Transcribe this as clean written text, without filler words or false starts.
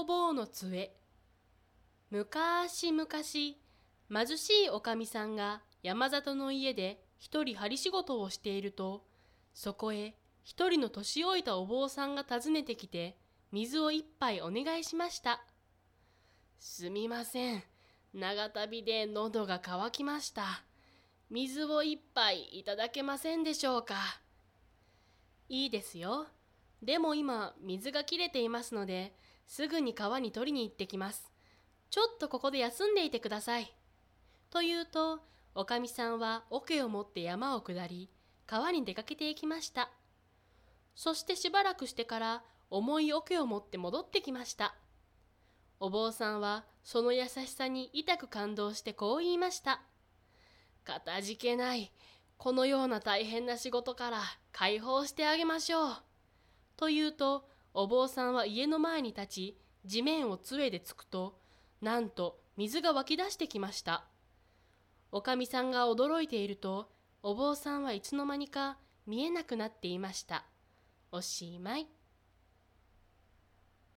お坊の杖。むかしむかし、貧しいおかみさんが山里の家で一人針仕事をしていると、そこへ一人の年老いたお坊さんが訪ねてきて、水を一杯お願いしました。すみません。長旅で喉が渇きました。水を一杯いただけませんでしょうか。いいですよ。でも今、水が切れていますので、すぐに川に取りに行ってきます。ちょっとここで休んでいてください。と言うと、おかみさんは桶を持って山を下り、川に出かけていきました。そしてしばらくしてから重い桶を持って戻ってきました。お坊さんはその優しさに痛く感動してこう言いました。かたじけない。このような大変な仕事から解放してあげましょう。と言うと、お坊さんは家の前に立ち、地面を杖でつくと、なんと水が湧き出してきました。おかみさんが驚いていると、お坊さんはいつの間にか見えなくなっていました。おしまい。